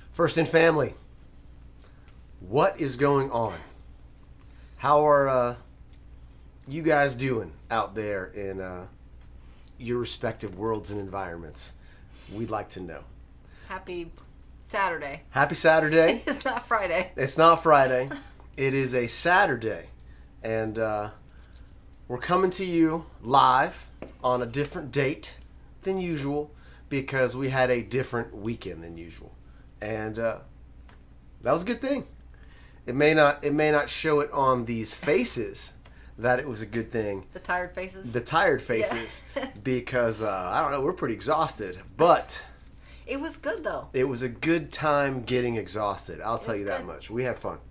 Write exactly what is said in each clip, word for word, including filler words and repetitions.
First in family, what is going on? How are uh, you guys doing out there in uh, your respective worlds and environments? We'd like to know. Happy Saturday. Happy Saturday. It's not Friday. It's not Friday. It is a Saturday. And uh, we're coming to you live on a different date than usual because we had a different weekend than usual. And uh, that was a good thing. It may not it may not show it on these faces that it was a good thing. The tired faces? The tired faces. Yeah. Because, uh, I don't know, we're pretty exhausted. But it was good, though. It was a good time getting exhausted. I'll it tell you that good. much. We had fun.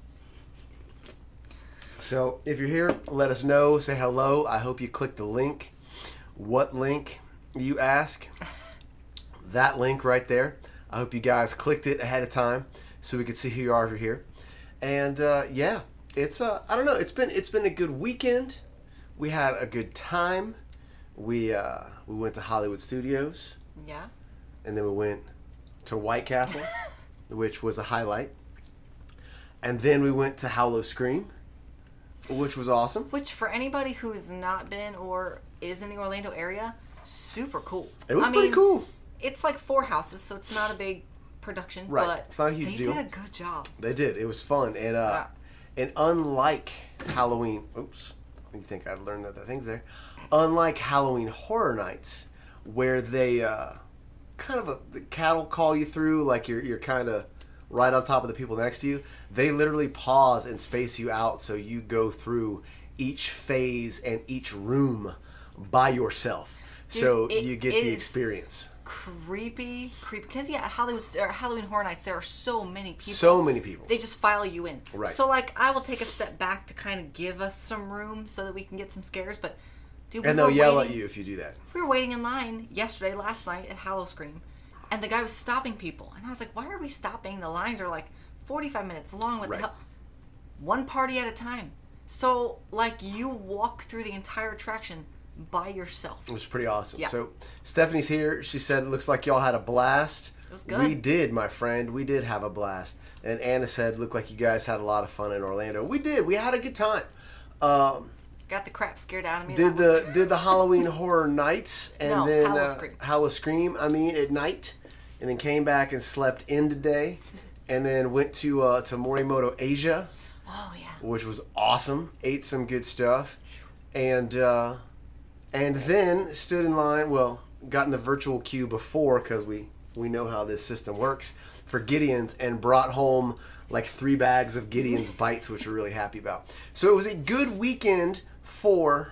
So, if you're here, let us know. Say hello. I hope you click the link. What link, you ask? That link right there. I hope you guys clicked it ahead of time so we could see who you are if you're here. And uh, yeah, it's uh, I don't know. It's been it's been a good weekend. We had a good time. We uh, we went to Hollywood Studios. Yeah. And then we went to White Castle, which was a highlight. And then we went to Howl-O-Scream, which was awesome. Which, for anybody who has not been or is in the Orlando area, super cool. It was I pretty mean, cool. It's like four houses, so it's not a big production, right. but it's not a huge they deal. did a good job. They did. It was fun. And uh, yeah. and unlike Halloween, oops, you think I learned other things there. Unlike Halloween Horror Nights, where they uh, kind of a the cattle call you through, like you're you're kind of right on top of the people next to you. They literally pause and space you out, so you go through each phase and each room by yourself. Dude, so it, you get it the is experience. Creepy, creepy. Because yeah, at Hollywood or Halloween Horror Nights, there are so many people. So many people. They just file you in. Right. So like, I will take a step back to kind of give us some room so that we can get some scares. But dude, we and they'll were yell waiting, at you if you do that. We were waiting in line yesterday, last night at Howl-O-Scream, and the guy was stopping people, and I was like, "Why are we stopping? The lines are like forty-five minutes long. What right. the hell? One party at a time." So like, you walk through the entire attraction by yourself. It was pretty awesome. Yeah. So Stephanie's here. She said, "Looks like y'all had a blast." It was good. We did, my friend. We did have a blast. And Anna said, "Looked like you guys had a lot of fun in Orlando." We did. We had a good time. Um, Got the crap scared out of me. Did the was... did the Halloween Horror Nights and no, then Howl-O-Scream. Uh, Howl-O-Scream. I mean, at night, and then came back and slept in today, and then went to uh, to Morimoto Asia. Oh yeah. Which was awesome. Ate some good stuff, and. Uh, And then stood in line, well, got in the virtual queue before because we, we know how this system works, for Gideon's, and brought home like three bags of Gideon's bites, which we're really happy about. So it was a good weekend for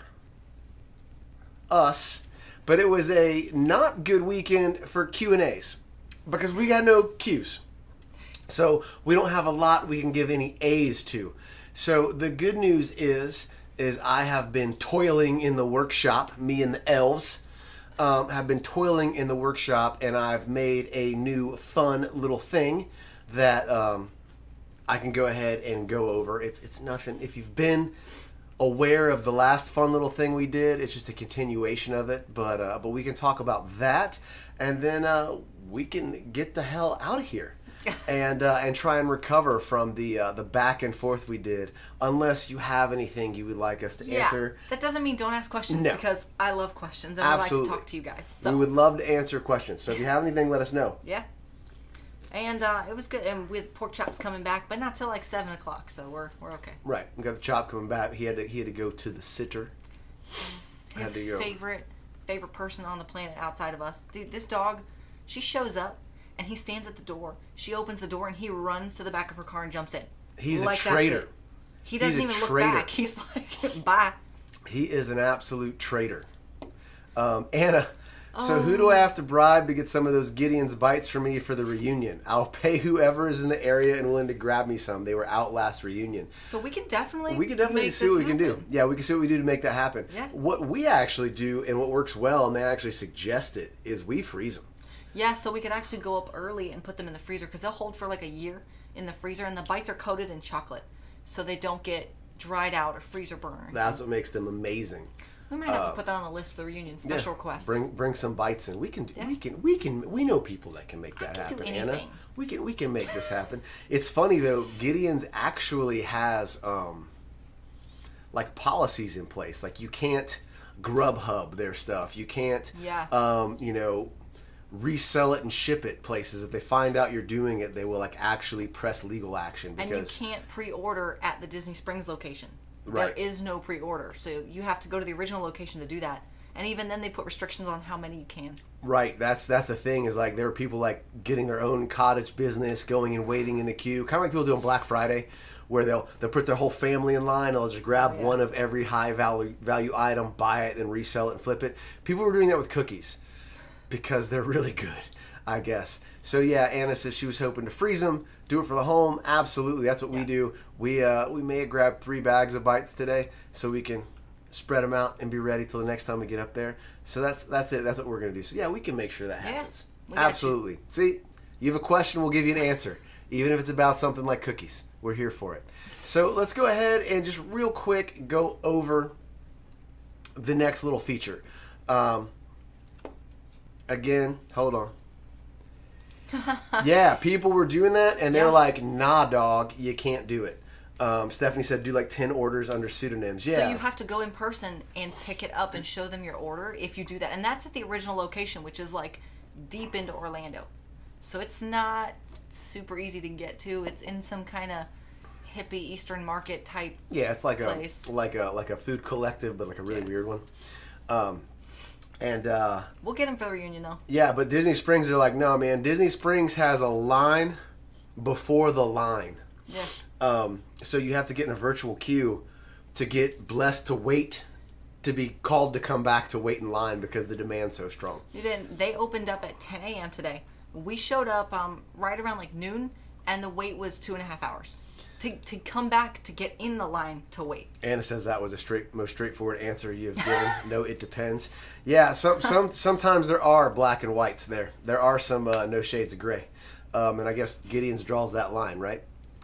us, but it was a not good weekend for Q and A's because we got no Q's. So we don't have a lot we can give any A's to. So the good news is... is I have been toiling in the workshop, me and the elves um, have been toiling in the workshop, and I've made a new fun little thing that um, I can go ahead and go over. It's it's nothing. If you've been aware of the last fun little thing we did, it's just a continuation of it, but uh, but we can talk about that, and then uh, we can get the hell out of here. and uh, and try and recover from the uh, the back and forth we did, unless you have anything you would like us to yeah, answer. That doesn't mean don't ask questions, no. because I love questions and Absolutely. I like to talk to you guys. So. We would love to answer questions. So if you have anything, let us know. Yeah. And uh, it was good. And with pork chops coming back, but not till like seven o'clock, so we're we're okay. Right. We got the chop coming back. He had to he had to go to the sitter. His, Had his to go. favorite favorite person on the planet outside of us, dude. This dog, she shows up. And he stands at the door. She opens the door, and he runs to the back of her car and jumps in. He's like a traitor. He doesn't He's a even traitor. look back. He's like, bye. He is an absolute traitor. Um, Anna, so Oh. who do I have to bribe to get some of those Gideon's bites for me for the reunion? I'll pay whoever is in the area and willing to grab me some. They were out last reunion. So we can definitely We can definitely make see this what we can do. happen. Yeah, we can see what we do to make that happen. Yeah. What we actually do and what works well, and they actually suggest it, is we freeze them. Yeah, so we could actually go up early and put them in the freezer because they'll hold for like a year in the freezer, and the bites are coated in chocolate, so they don't get dried out or freezer burn. That's what makes them amazing. We might have uh, to put that on the list for the reunion. Special yeah, request. Bring bring some bites in. We can do, yeah. we can we can we know people that can make that I can happen. Do anything. Anna, we can we can make this happen. It's funny though. Gideon's actually has um, like policies in place. Like you can't Grubhub their stuff. You can't. Yeah. Um, you know. resell it and ship it places. If they find out you're doing it, they will like actually press legal action. Because and you can't pre-order at the Disney Springs location. Right. There is no pre-order, so you have to go to the original location to do that. And even then, they put restrictions on how many you can. Right. That's that's the thing. Is like there are people like getting their own cottage business, going and waiting in the queue, kind of like people do on Black Friday, where they'll they'll put their whole family in line. They'll just grab oh, yeah. one of every high value value item, buy it, and resell it and flip it. People were doing that with cookies. Because they're really good, I guess. So yeah, Anna says she was hoping to freeze them, do it for the home. Absolutely, that's what yeah. we do. We uh, we may have grabbed three bags of bites today, so we can spread them out and be ready till the next time we get up there. So that's that's it. That's what we're gonna do. So yeah, we can make sure that happens. Yeah, absolutely. You. See, you have a question, we'll give you an answer, even if it's about something like cookies. We're here for it. So let's go ahead and just real quick go over the next little feature. Um, Again, hold on. Yeah, people were doing that, and they're yeah. like, nah, dog, you can't do it. Um, Stephanie said do like ten orders under pseudonyms. Yeah. So you have to go in person and pick it up and show them your order if you do that. And that's at the original location, which is like deep into Orlando. So it's not super easy to get to. It's in some kind of hippie Eastern Market type Yeah, it's like place. a like a like a food collective, but like a really yeah. weird one. Um And uh, we'll get him for the reunion, though. Yeah, but Disney Springs are like, no, man. Disney Springs has a line before the line. Yeah. Um, so you have to get in a virtual queue to get blessed to wait to be called to come back to wait in line because the demand's so strong. You didn't. They opened up at ten a.m. today. We showed up um, right around like noon, and the wait was two and a half hours. To, to come back to get in the line to wait. Anna says that was a straight, most straightforward answer you've given. No, it depends. Yeah, some, some, sometimes there are black and whites there. There are some uh, no shades of gray. Um, and I guess Gideon's draws that line, right?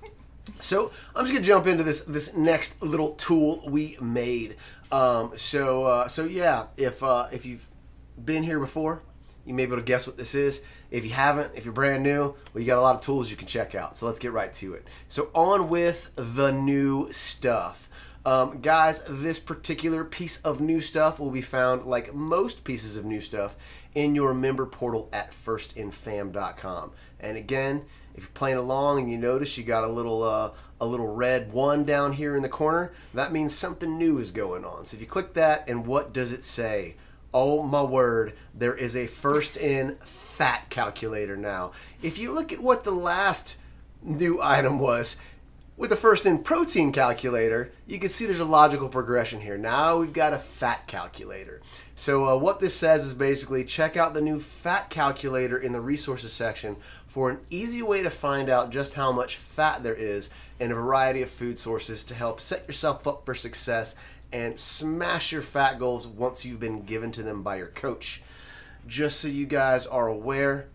So I'm just going to jump into this this next little tool we made. Um, so, uh, so yeah, if uh, if you've been here before, you may be able to guess what this is. If you haven't, if you're brand new, well, you got a lot of tools you can check out. So let's get right to it. So on with the new stuff. Um, guys, this particular piece of new stuff will be found, like most pieces of new stuff, in your member portal at first in fam dot com. And again, if you're playing along and you notice you got a little uh, a little red one down here in the corner, that means something new is going on. So if you click that, and what does it say? Oh my word, there is a first in fat calculator now. If you look at what the last new item was, with the first in protein calculator, you can see there's a logical progression here. Now we've got a fat calculator. So uh, what this says is basically check out the new fat calculator in the resources section for an easy way to find out just how much fat there is in a variety of food sources to help set yourself up for success and smash your fat goals once you've been given to them by your coach. Just so you guys are aware,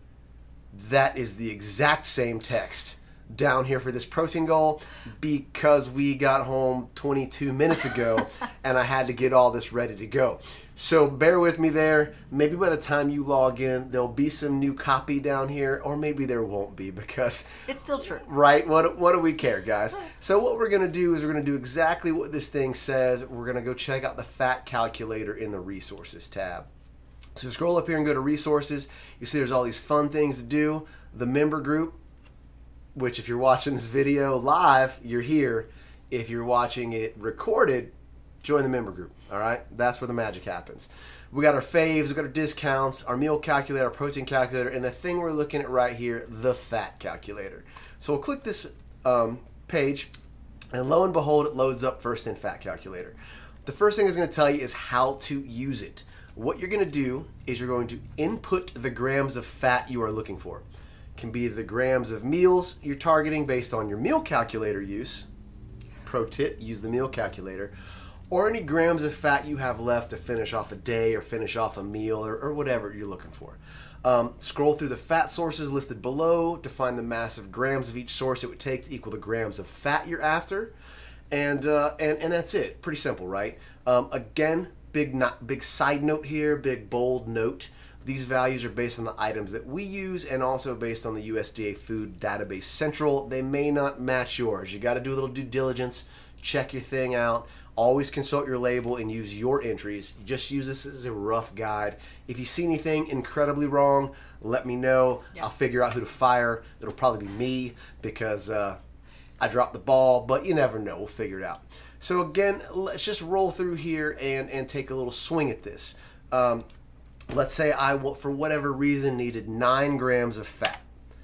that is the exact same text down here for this protein goal because we got home twenty-two minutes ago and I had to get all this ready to go. So bear with me there. Maybe by the time you log in, there'll be some new copy down here, or maybe there won't be because... It's still true. Right? What, what do we care, guys? So what we're going to do is we're going to do exactly what this thing says. We're going to go check out the fat calculator in the resources tab. So scroll up here and go to resources. You see there's all these fun things to do. The member group, which if you're watching this video live, you're here. If you're watching it recorded, join the member group. All right, that's where the magic happens. We got our faves, we got our discounts, our meal calculator, our protein calculator, and the thing we're looking at right here, the fat calculator. So we'll click this um, page, and lo and behold, it loads up first in fat calculator. The first thing it's going to tell you is how to use it. What you're going to do is you're going to input the grams of fat you are looking for. It can be the grams of meals you're targeting based on your meal calculator use. Pro tip, use the meal calculator. Or any grams of fat you have left to finish off a day or finish off a meal or, or whatever you're looking for. Um, scroll through the fat sources listed below to find the massive grams of each source it would take to equal the grams of fat you're after. And, uh, and, and that's it. Pretty simple, right? Um, again, big not big side note here, big bold note. These values are based on the items that we use and also based on the U S D A Food Database Central. They may not match yours. You got to do a little due diligence, check your thing out. Always consult your label and use your entries. Just use this as a rough guide. If you see anything incredibly wrong, let me know. Yeah. I'll figure out who to fire. It'll probably be me because uh, I dropped the ball, but you never know. We'll figure it out. So again, let's just roll through here and, and take a little swing at this. Um, let's say I, for whatever reason, needed nine grams of fat.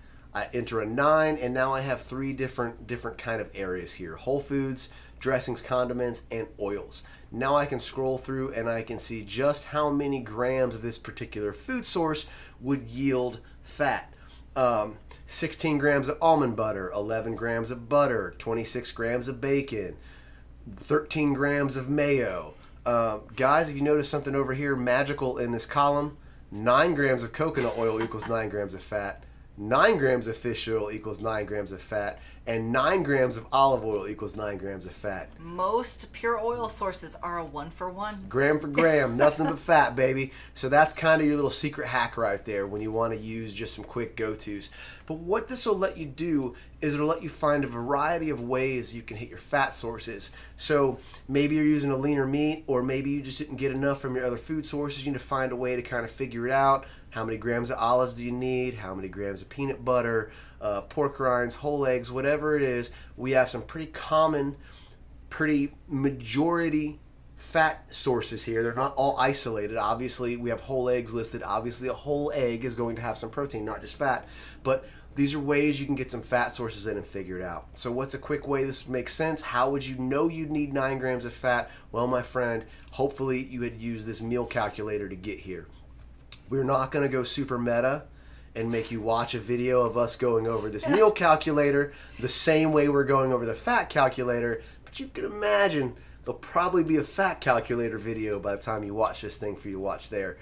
I enter a nine, and now I have three different different kind of areas here. Whole foods, dressings, condiments, and oils. Now I can scroll through and I can see just how many grams of this particular food source would yield fat. Um, sixteen grams of almond butter, eleven grams of butter, twenty-six grams of bacon, thirteen grams of mayo. Uh, guys, if you notice something over here magical in this column, nine grams of coconut oil equals nine grams of fat. nine grams of fish oil equals nine grams of fat, and nine grams of olive oil equals nine grams of fat. Most pure oil sources are a one for one. Gram for gram, nothing but fat, baby. So that's kind of your little secret hack right there when you want to use just some quick go-tos. But what this will let you do is it'll let you find a variety of ways you can hit your fat sources. So maybe you're using a leaner meat, or maybe you just didn't get enough from your other food sources. You need to find a way to kind of figure it out. How many grams of olives do you need? How many grams of peanut butter, uh, pork rinds, whole eggs, whatever it is. We have some pretty common, pretty majority fat sources here. They're not all isolated. Obviously, we have whole eggs listed. Obviously, a whole egg is going to have some protein, not just fat. But these are ways you can get some fat sources in and figure it out. So what's a quick way this makes sense? How would you know you'd need nine grams of fat? Well, my friend, hopefully you had used this meal calculator to get here. We're not going to go super meta and make you watch a video of us going over this meal calculator the same way we're going over the fat calculator, but you can imagine there'll probably be a fat calculator video by the time you watch this thing for you to watch there.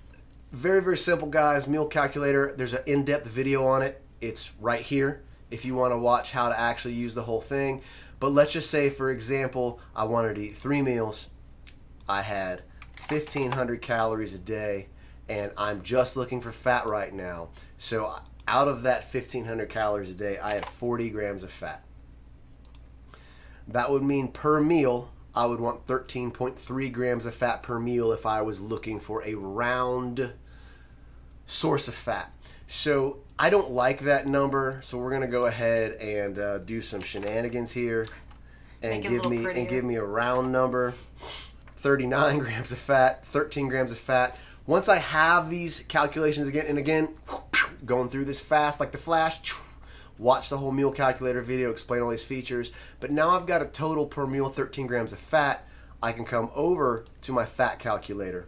Very, very simple, guys. Meal calculator. There's an in-depth video on it. It's right here if you want to watch how to actually use the whole thing. But let's just say, for example, I wanted to eat three meals. I had fifteen hundred calories a day, and I'm just looking for fat right now. So out of that fifteen hundred calories a day, I have forty grams of fat. That would mean per meal, I would want thirteen point three grams of fat per meal if I was looking for a round source of fat. So I don't like that number, so we're gonna go ahead and uh, do some shenanigans here and give me prettier. and give me a round number. thirty-nine grams of fat, thirteen grams of fat. Once I have these calculations again and again, going through this fast like the Flash, watch the whole meal calculator video, explain all these features. But now I've got a total per meal thirteen grams of fat. I can come over to my fat calculator,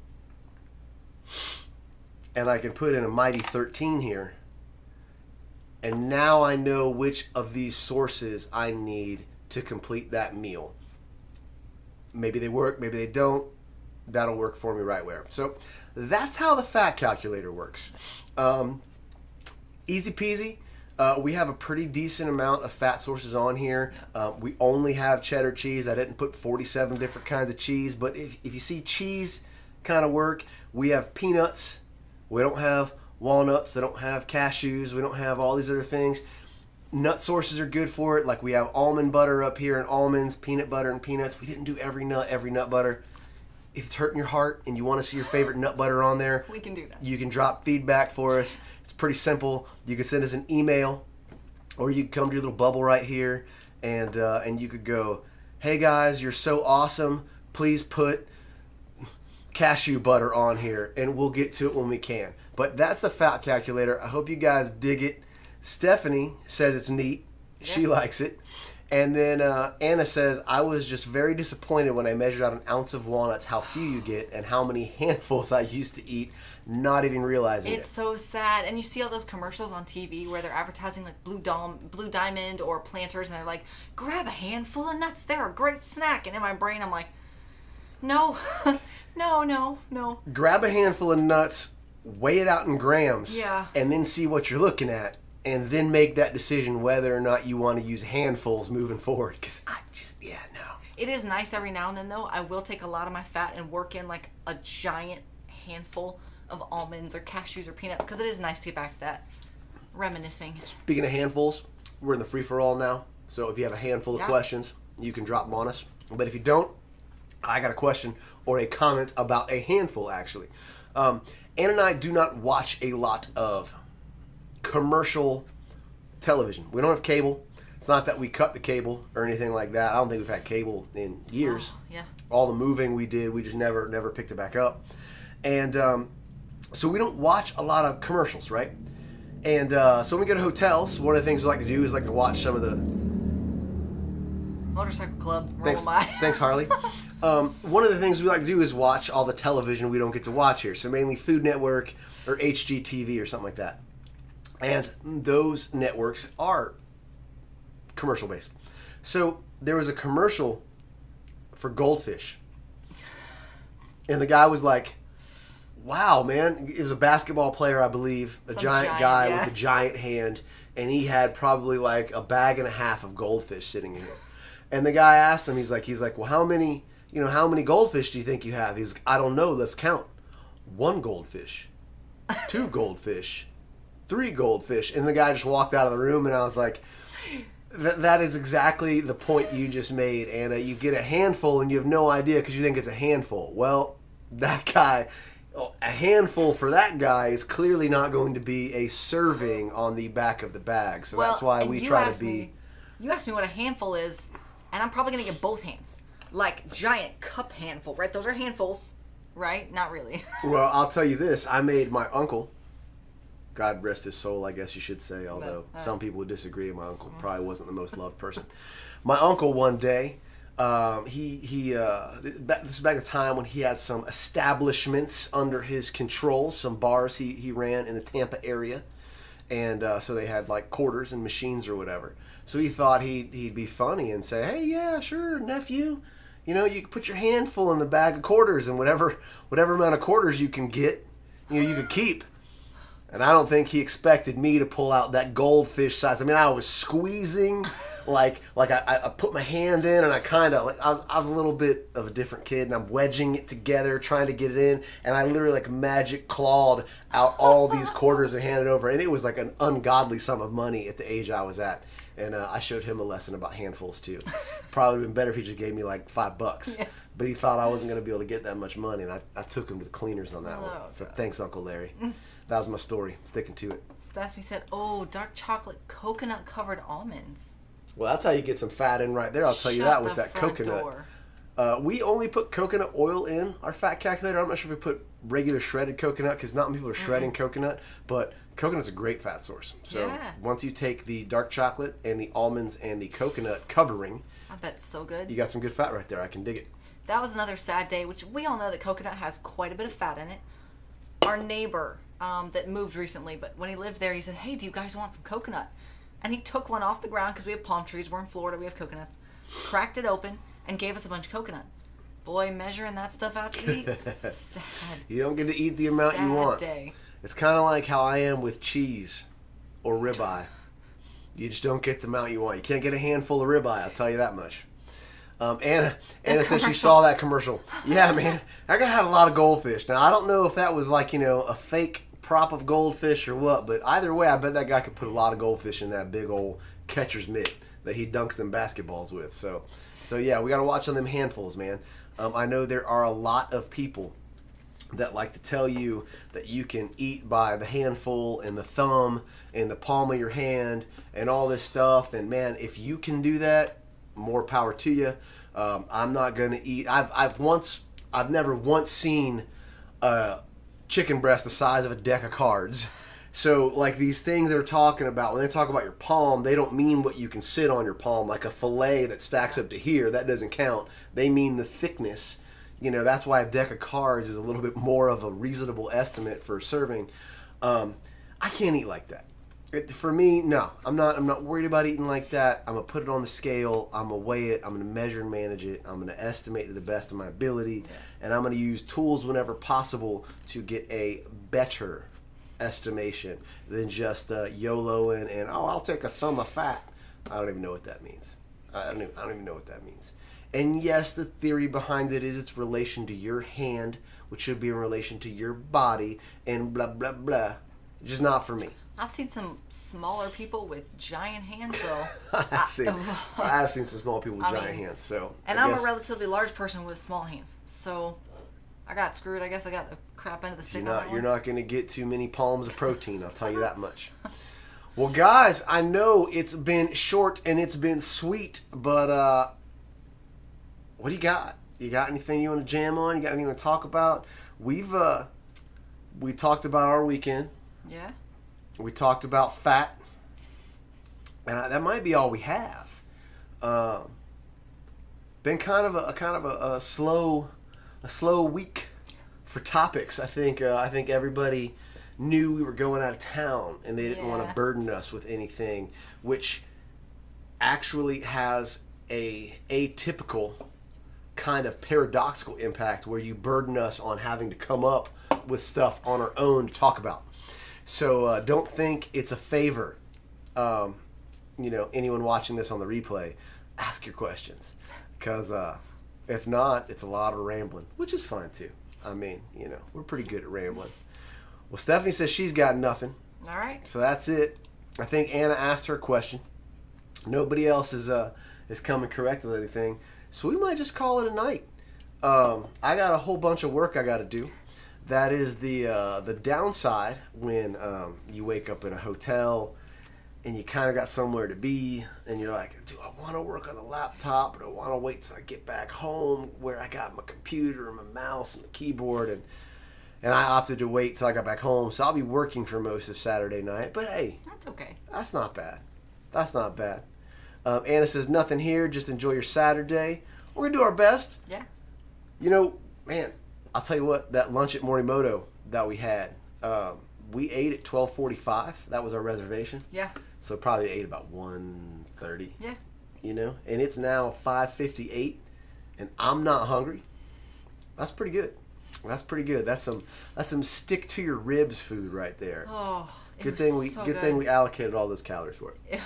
and I can put in a mighty thirteen here. And now I know which of these sources I need to complete that meal. Maybe they work, maybe they don't. That'll work for me right where. So that's how the fat calculator works. Um, easy peasy. Uh, we have a pretty decent amount of fat sources on here. Uh, we only have cheddar cheese. I didn't put forty-seven different kinds of cheese, but if, if you see cheese kind of work, we have peanuts. We don't have walnuts. They don't have cashews. We don't have all these other things. Nut sources are good for it. Like we have almond butter up here and almonds, peanut butter and peanuts. We didn't do every nut, every nut butter. If it's hurting your heart and you want to see your favorite nut butter on there, we can do that. You can drop feedback for us. It's pretty simple. You can send us an email, or you can come to your little bubble right here, and uh, and you could go, "Hey guys, you're so awesome. Please put cashew butter on here," and we'll get to it when we can. But that's the fat calculator. I hope you guys dig it. Stephanie says it's neat. Yeah. She likes it. And then uh, Anna says, I was just very disappointed when I measured out an ounce of walnuts, how few you get, and how many handfuls I used to eat, not even realizing it's it. It's so sad. And you see all those commercials on T V where they're advertising like Blue, Dom, Blue Diamond or Planters, and they're like, grab a handful of nuts, they're a great snack. And in my brain, I'm like, no, no, no, no. Grab a handful of nuts, weigh it out in grams, yeah. and then see what you're looking at. And then make that decision whether or not you want to use handfuls moving forward. Because I just, yeah, no. It is nice every now and then, though. I will take a lot of my fat and work in like a giant handful of almonds or cashews or peanuts because it is nice to get back to that reminiscing. Speaking of handfuls, we're in the free-for-all now. So if you have a handful of Yeah. questions, you can drop them on us. But if you don't, I got a question or a comment about a handful, actually. Um, Ann and I do not watch a lot of commercial television. We don't have cable. It's not that we cut the cable or anything like that. I don't think we've had cable in years. Oh, yeah. All the moving we did, we just never never picked it back up. And um, so we don't watch a lot of commercials, right? And uh, so when we go to hotels, one of the things we like to do is like to watch some of the... Motorcycle Club, roll Thanks, by. thanks Harley. Um, one of the things we like to do is watch all the television we don't get to watch here. So mainly Food Network or H G T V or something like that. And those networks are commercial based. So there was a commercial for Goldfish. And the guy was like, wow, man. It was a basketball player, I believe. A Some giant, giant, guy yeah. with a giant hand. And he had probably like a bag and a half of goldfish sitting in it. And the guy asked him, he's like, he's like, well, how many, you know, how many goldfish do you think you have? He's like, I don't know. Let's count. One goldfish. Two goldfish. Three goldfish. And the guy just walked out of the room, and I was like, Th- that is exactly the point you just made, Anna. You get a handful, and you have no idea because you think it's a handful. Well, that guy, a handful for that guy is clearly not going to be a serving on the back of the bag. So Well, that's why and we you try to asked be... me- you asked me what a handful is, and I'm probably going to get both hands. Like, giant cup handful, right? Those are handfuls, right? Not really. Well, I'll tell you this. I made my uncle, God rest his soul, I guess you should say, although uh, some people would disagree. My uncle probably wasn't the most loved person. My uncle one day, um, he, he uh, th- back- this is back in the time when he had some establishments under his control, some bars he, he ran in the Tampa area. And uh, so they had like quarters and machines or whatever. So he thought he'd, he'd be funny and say, hey, yeah, sure, nephew. You know, you can put your handful in the bag of quarters, and whatever whatever amount of quarters you can get, you know, you could keep. And I don't think he expected me to pull out that goldfish size. I mean, I was squeezing, like like I, I put my hand in, and I kind of, like I was, I was a little bit of a different kid, and I'm wedging it together, trying to get it in, and I literally like magic clawed out all these quarters and handed over, and it was like an ungodly sum of money at the age I was at. And uh, I showed him a lesson about handfuls too. Probably would have been better if he just gave me like five bucks. Yeah. But he thought I wasn't going to be able to get that much money, and I, I took him to the cleaners on that Oh, one. So God. thanks, Uncle Larry. That was my story. Sticking to it. Stephanie said, oh, dark chocolate coconut covered almonds. Well, that's how you get some fat in right there. I'll tell you Shut that with the that front coconut. door. Uh, we only put coconut oil in our fat calculator. I'm not sure if we put regular shredded coconut because not many people are shredding coconut, but coconut's a great fat source. So Yeah. once you take the dark chocolate and the almonds and the coconut covering, I bet it's so good. you got some good fat right there. I can dig it. That was another sad day, which we all know that coconut has quite a bit of fat in it. Our neighbor um, that moved recently, but when he lived there, he said, hey, do you guys want some coconut? And he took one off the ground because we have palm trees. We're in Florida. We have coconuts. Cracked it open and gave us a bunch of coconut. Boy, measuring that stuff out to eat, sad. You don't get to eat the amount sad you want. day. It's kind of like how I am with cheese or ribeye. You just don't get the amount you want. You can't get a handful of ribeye, I'll tell you that much. Um, Anna, Anna said she commercial. saw that commercial. Yeah, man, that guy had a lot of goldfish. Now, I don't know if that was like, you know, a fake prop of goldfish or what, but either way, I bet that guy could put a lot of goldfish in that big old catcher's mitt that he dunks them basketballs with. So, so yeah, we got to watch on them handfuls, man. Um, I know there are a lot of people that like to tell you that you can eat by the handful and the thumb and the palm of your hand and all this stuff. And man, if you can do that, more power to you. Um, I'm not going to eat. I've, I've once, I've never once seen a chicken breast the size of a deck of cards. So like these things they're talking about, when they talk about your palm, they don't mean what you can sit on your palm, like a fillet that stacks up to here. That doesn't count. They mean the thickness. You know, that's why a deck of cards is a little bit more of a reasonable estimate for serving. Um, I can't eat like that. It, for me, no. I'm not I'm not worried about eating like that. I'm going to put it on the scale. I'm going to weigh it. I'm going to measure and manage it. I'm going to estimate to the best of my ability. Yeah. And I'm going to use tools whenever possible to get a better estimation than just uh, YOLOing and, oh, I'll take a thumb of fat. I don't even know what that means. I don't even, I don't even know what that means. And yes, the theory behind it is its relation to your hand, which should be in relation to your body, and blah, blah, blah. Just not for me. I've seen some smaller people with giant hands, though. I've seen, I've seen some small people with I giant mean, hands. So, And I I'm guess a relatively large person with small hands. So I got screwed. I guess I got the crap end of the stick you're on not, that you're one. not going to get too many palms of protein, I'll tell you that much. Well, guys, I know it's been short and it's been sweet, but uh, what do you got? You got anything you want to jam on? You got anything you want to talk about? We've uh, we talked about our weekend. Yeah. We talked about fat, and I, that might be all we have. Um, been kind of a, a kind of a, a slow, a slow week for topics. I think uh, I think everybody knew we were going out of town, and they didn't want Yeah. to burden us with anything, which actually has a atypical kind of paradoxical impact where you burden us on having to come up with stuff on our own to talk about. So uh, don't think it's a favor. Um, you know, anyone watching this on the replay, ask your questions, because uh, if not, it's a lot of rambling, which is fine too. I mean, you know, we're pretty good at rambling. Well, Stephanie says she's got nothing, All right. so that's it. I think Anna asked her question. Nobody else is uh, is coming correct with anything, so we might just call it a night. Um, I got a whole bunch of work I got to do. That is the uh, the downside when um, you wake up in a hotel and you kind of got somewhere to be, and you're like, do I want to work on the laptop, or do I want to wait till I get back home where I got my computer and my mouse and the keyboard? And and I opted to wait till I got back home, so I'll be working for most of Saturday night. But hey, That's okay. that's not bad. That's not bad. Um, Anna says, nothing here, just enjoy your Saturday. We're going to do our best. Yeah. You know, man, I'll tell you what, that lunch at Morimoto that we had, um, we ate at twelve forty-five. That was our reservation. Yeah. So probably ate about one thirty. Yeah. You know, and it's now five fifty-eight, and I'm not hungry. That's pretty good. That's pretty good. That's some that's some stick to your ribs food right there. Oh. it good was thing we so good, thing we allocated all those calories for it.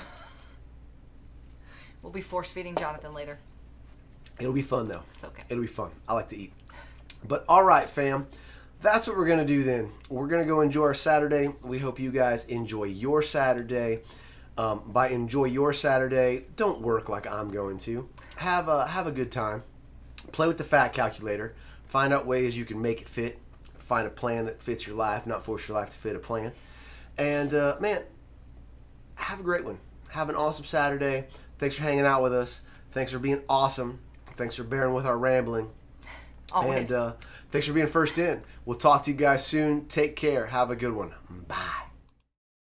We'll be force feeding Jonathan later. It'll be fun though. It's okay. It'll be fun. I like to eat. But all right, fam. That's what we're going to do then. We're going to go enjoy our Saturday. We hope you guys enjoy your Saturday. Um, by enjoy your Saturday, don't work like I'm going to. Have a, have a good time. Play with the fat calculator. Find out ways you can make it fit. Find a plan that fits your life, not force your life to fit a plan. And, uh, man, have a great one. Have an awesome Saturday. Thanks for hanging out with us. Thanks for being awesome. Thanks for bearing with our rambling. Always. And uh, thanks for being first in. We'll talk to you guys soon. Take care. Have a good one. Bye.